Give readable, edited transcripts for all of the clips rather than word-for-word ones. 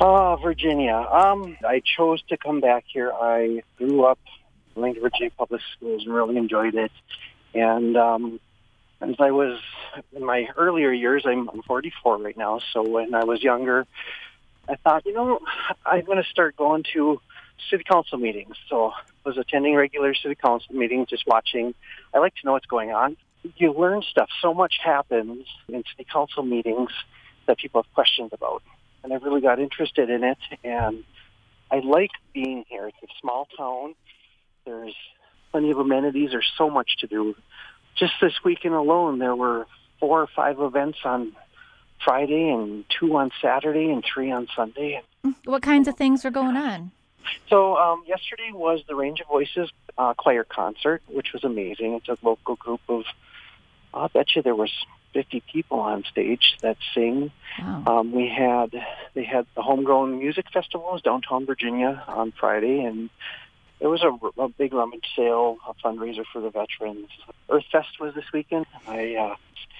Virginia. I chose to come back here. I grew up going to Virginia Public Schools and really enjoyed it. And as I was in my earlier years, I'm 44 right now. So when I was younger, I thought, I'm going to start going to city council meetings. So I was attending regular city council meetings, just watching. I like to know what's going on. You learn stuff. So much happens in city council meetings that people have questions about. And I really got interested in it, and I like being here. It's a small town. There's plenty of amenities. There's so much to do. Just this weekend alone, there were 4 or 5 events on Friday and 2 on Saturday and 3 on Sunday. What kinds of things were going on? So yesterday was the Range of Voices choir concert, which was amazing. It's a local group of, I'll bet you there was 50 people on stage that sing. Wow. They had the Homegrown Music Festivals downtown Virginia on Friday, and it was a big rummage sale, a fundraiser for the veterans. Earth Fest was this weekend. I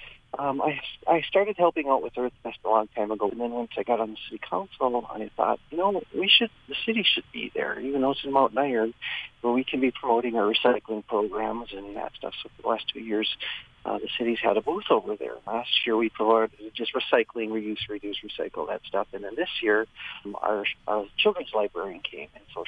started helping out with Earth Fest a long time ago, and then once I got on the city council, I thought, the city should be there, even though it's in Mountain Iron, where we can be promoting our recycling programs and that stuff. So for the last 2 years, the city's had a booth over there. Last year we provided just recycling, reuse, reduce, recycle, that stuff. And then this year, our children's librarian came, and so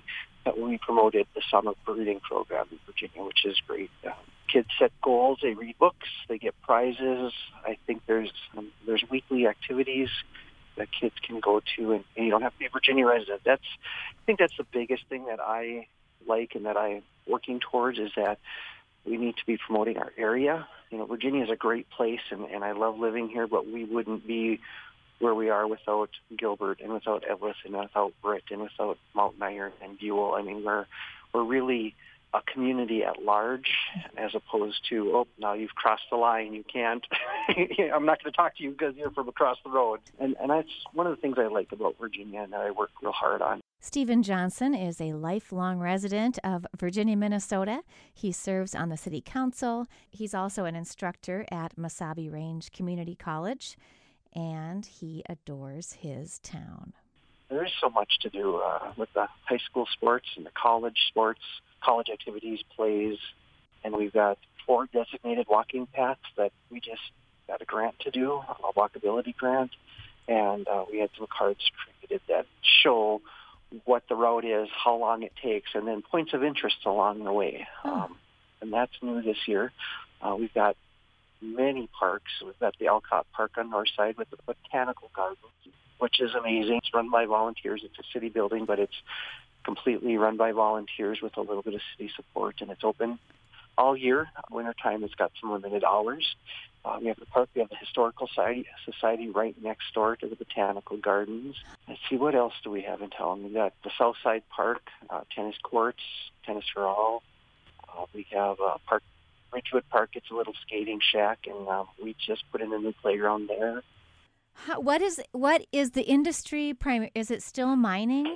we promoted the summer reading program in Virginia, which is great. Kids set goals, they read books, they get prizes. I think there's weekly activities that kids can go to, and you don't have to be a Virginia resident. I think that's the biggest thing that I like and that I'm working towards, is that we need to be promoting our area. Virginia is a great place, and I love living here, but we wouldn't be where we are without Gilbert and without Evlith and without Britt and without Mountain Iron and Buell. I mean, we're really a community at large, as opposed to, now you've crossed the line, you can't, I'm not going to talk to you because you're from across the road. And that's one of the things I like about Virginia and that I work real hard on. Stephen Johnson is a lifelong resident of Virginia, Minnesota. He serves on the city council. He's also an instructor at Mesabi Range Community College, and he adores his town. There is so much to do with the high school sports and the college sports, college activities, plays, and we've got 4 designated walking paths that we just got a grant to do, a walkability grant, and we had some cards created that show what the route is, how long it takes, and then points of interest along the way. And that's new this year. We've got many parks. We've got the Alcott Park on North Side with the Botanical Gardens, which is amazing. It's run by volunteers. It's a city building, but it's completely run by volunteers with a little bit of city support, and it's open all year. Wintertime, it's got some limited hours. We have the park. We have the Historical Society right next door to the Botanical Gardens. Let's see, what else do we have in town? We've got the Southside Park, tennis courts, tennis for all. We have Ridgewood Park. It's a little skating shack, and we just put in a new playground there. What is the industry? Is it still mining?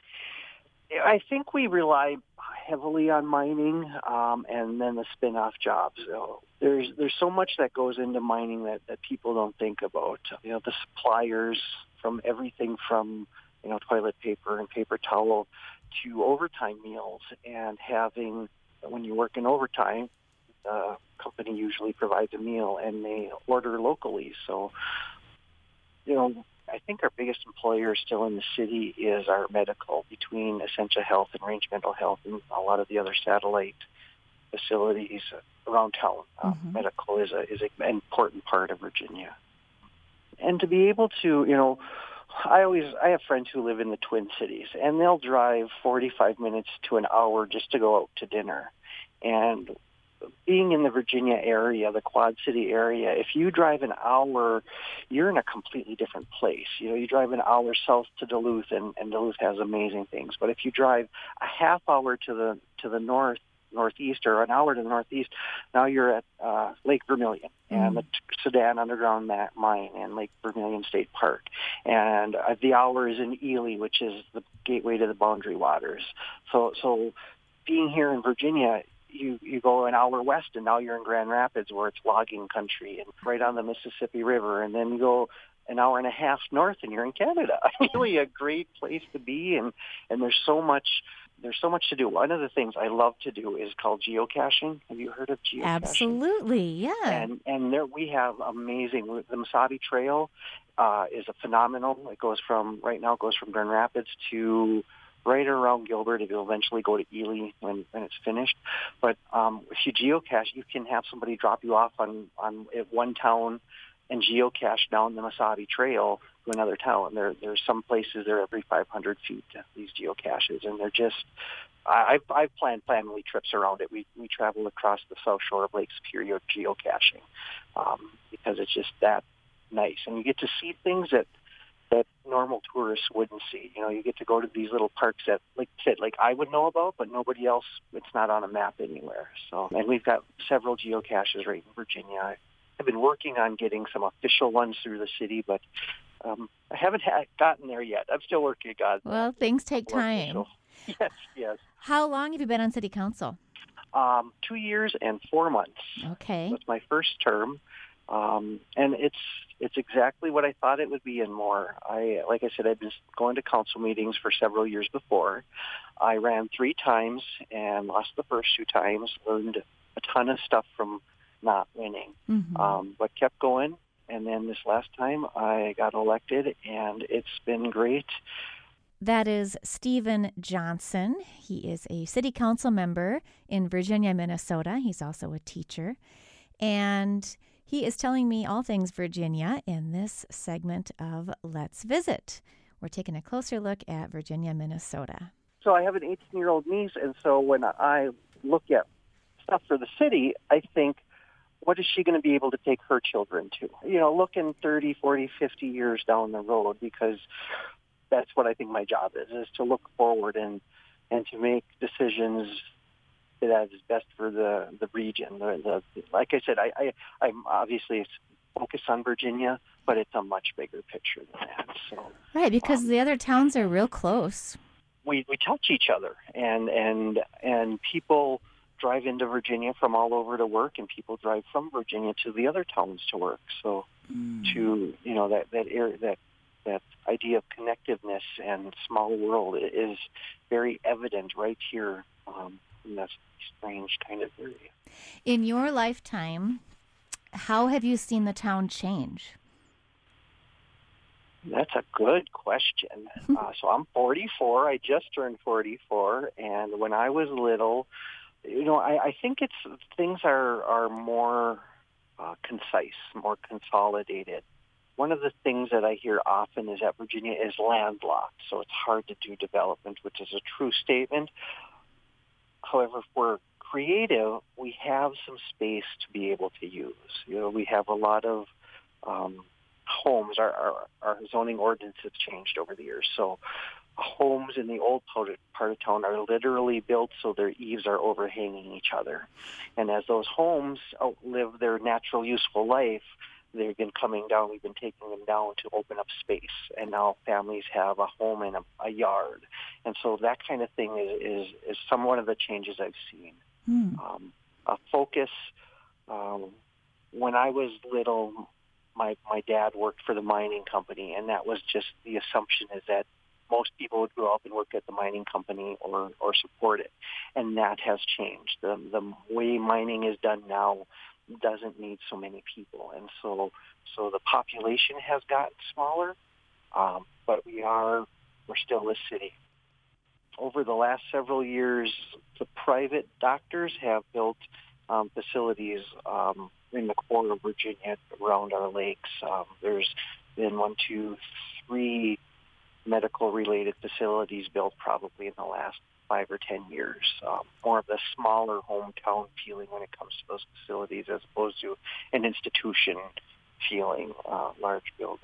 I think we rely heavily on mining, and then the spin-off jobs. There's so much that goes into mining that people don't think about. The suppliers, from everything from toilet paper and paper towel to overtime meals, and having, when you work in overtime, the company usually provides a meal and they order locally. So, I think our biggest employer still in the city is our medical, between Essentia Health and Range Mental Health and a lot of the other satellite facilities around town. Medical is an important part of Virginia. And to be able to, I have friends who live in the Twin Cities, and they'll drive 45 minutes to an hour just to go out to dinner. And being in the Virginia area, the Quad City area, if you drive an hour, you're in a completely different place. You drive an hour south to Duluth, and Duluth has amazing things. But if you drive a half hour to the northeast, or an hour to the northeast, now you're at Lake Vermilion and the Sedan Underground Mine and Lake Vermilion State Park. And the hour is in Ely, which is the gateway to the Boundary Waters. So being here in Virginia, you go an hour west, and now you're in Grand Rapids, where it's logging country and right on the Mississippi River. And then you go an hour and a half north and you're in Canada. Really a great place to be, and there's so much to do. One of the things I love to do is called geocaching. Have you heard of geocaching? Absolutely, yeah. And there we have amazing. The Mesabi Trail is a phenomenal. It goes from Grand Rapids to right around Gilbert. It will eventually go to Ely when it's finished. But if you geocache, you can have somebody drop you off on at one town and geocache down the Mesabi Trail to another town. There's some places there every 500 feet, these geocaches, and they're just. I've planned family trips around it. We travel across the south shore of Lake Superior geocaching because it's just that nice, and you get to see things that normal tourists wouldn't see. You get to go to these little parks that, like I would know about, but nobody else. It's not on a map anywhere. So, and we've got several geocaches right in Virginia. I've been working on getting some official ones through the city, but I haven't gotten there yet. I'm still working on. Well, things take time. Yes. How long have you been on City Council? 2 years and 4 months. Okay. That's my first term. And it's exactly what I thought it would be and more. Like I said, I've been going to council meetings for several years before. I ran 3 times and lost the first 2 times, learned a ton of stuff from not winning, but kept going. And then this last time I got elected, and it's been great. That is Stephen Johnson. He is a city council member in Virginia, Minnesota. He's also a teacher. And he is telling me all things Virginia in this segment of Let's Visit. We're taking a closer look at Virginia, Minnesota. So I have an 18-year-old niece, and so when I look at stuff for the city, I think, what is she going to be able to take her children to? Looking 30, 40, 50 years down the road, because that's what I think my job is to look forward and to make decisions that is best for the region. Like I said, I'm obviously focused on Virginia, but it's a much bigger picture than that. So right, because the other towns are real close. We touch each other, and people drive into Virginia from all over to work, and people drive from Virginia to the other towns to work. So to that idea of connectiveness and small world is very evident right here in this strange kind of area. In your lifetime, how have you seen the town change? That's a good question. So I'm 44. I just turned 44, and when I was little, I think things are more concise, more consolidated. One of the things that I hear often is that Virginia is landlocked, so it's hard to do development, which is a true statement. However, if we're creative, we have some space to be able to use. We have a lot of homes. Our zoning ordinance has changed over the years, so homes in the old part of town are literally built so their eaves are overhanging each other. And as those homes outlive their natural useful life, they've been coming down. We've been taking them down to open up space, and now families have a home and a yard. And so that kind of thing is one of the changes I've seen. A focus. When I was little, my dad worked for the mining company, and that was just the assumption is that most people would grow up and work at the mining company or support it. And that has changed. The way mining is done now doesn't need so many people, and so the population has gotten smaller, but we're still a city. Over the last several years, the private doctors have built facilities in the core of Virginia around our lakes. There's been 3 medical-related facilities built probably in the last 5 or 10 years. More of the smaller hometown feeling when it comes to those facilities as opposed to an institution feeling, large building.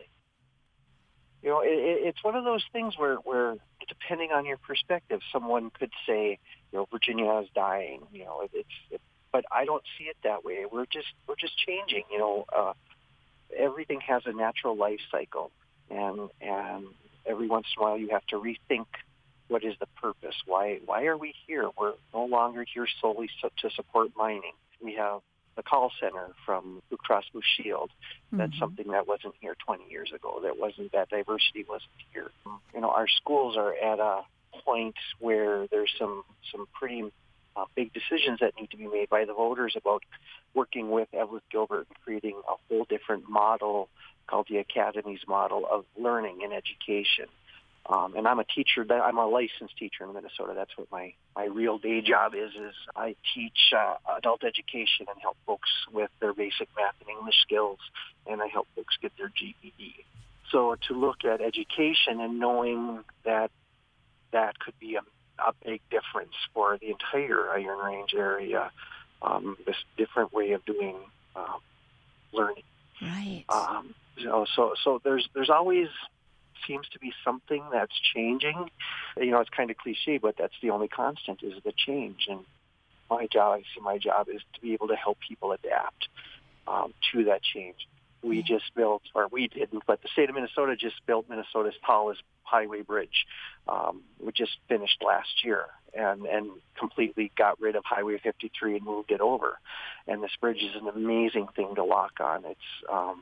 It's one of those things where depending on your perspective, someone could say, Virginia is dying. But I don't see it that way. We're just changing. Everything has a natural life cycle, and every once in a while you have to rethink what is the purpose. Why are we here? We're no longer here solely to support mining. We have the call center from Blue Cross Blue Shield. That's Mm-hmm. something that wasn't here 20 years ago. That diversity wasn't here. Our schools are at a point where there's some pretty big decisions that need to be made by the voters about working with Evelyn Gilbert and creating a whole different model called the Academies model of learning and education. And I'm a teacher. I'm a licensed teacher in Minnesota. That's what my real day job is I teach adult education and help folks with their basic math and English skills, and I help folks get their GED. So to look at education and knowing that could be a big difference for the entire Iron Range area, this different way of doing learning. Right. So there's always seems to be something that's changing. It's kind of cliche, but that's the only constant is the change. And my job is to be able to help people adapt to that change. We just built, or we didn't, but the state of Minnesota just built Minnesota's tallest highway bridge. We just finished last year and completely got rid of Highway 53 and moved it over. And this bridge is an amazing thing to walk on. It's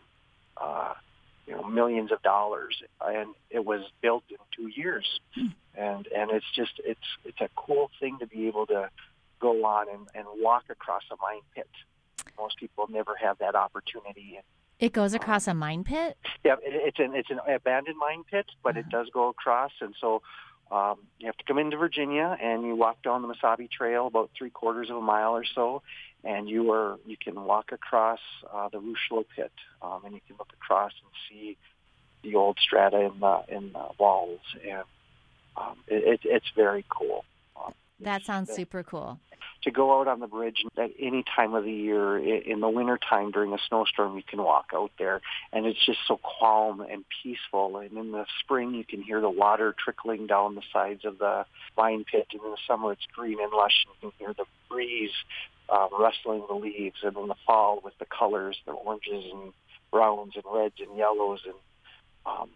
millions of dollars, and it was built in 2 years. And it's a cool thing to be able to go on and walk across a mine pit. Most people never have that opportunity. It goes across a mine pit? Yeah, it's an abandoned mine pit, but it does go across, and so you have to come into Virginia, and you walk down the Mesabi Trail about 3/4 of a mile or so, and you can walk across the Rushlow pit, and you can look across and see the old strata in the walls, and it's very cool. That sounds super cool. To go out on the bridge at any time of the year, in the wintertime during a snowstorm, you can walk out there, and it's just so calm and peaceful. And in the spring, you can hear the water trickling down the sides of the mine pit, and in the summer, it's green and lush, and you can hear the breeze rustling the leaves. And in the fall, with the colors, the oranges and browns and reds and yellows, and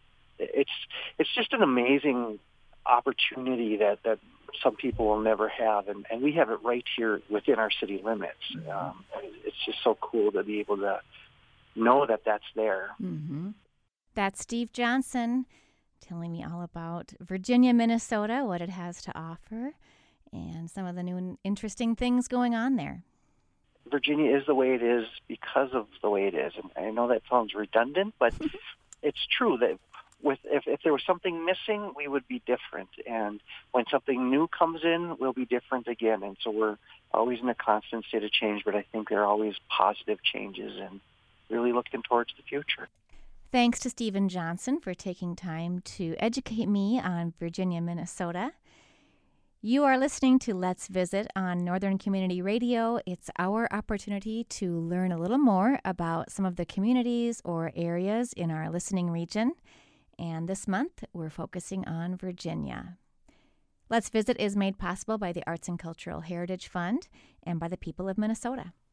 it's just an amazing opportunity that some people will never have, and we have it right here within our city limits. It's just so cool to be able to know that that's there. Mm-hmm. That's Steve Johnson telling me all about Virginia, Minnesota, what it has to offer, and some of the new and interesting things going on there. Virginia is the way it is because of the way it is, and I know that sounds redundant, but it's true that if there was something missing, we would be different. And when something new comes in, we'll be different again. And so we're always in a constant state of change, but I think there are always positive changes and really looking towards the future. Thanks to Stephen Johnson for taking time to educate me on Virginia, Minnesota. You are listening to Let's Visit on Northern Community Radio. It's our opportunity to learn a little more about some of the communities or areas in our listening region. And this month, we're focusing on Virginia. Let's Visit is made possible by the Arts and Cultural Heritage Fund and by the people of Minnesota.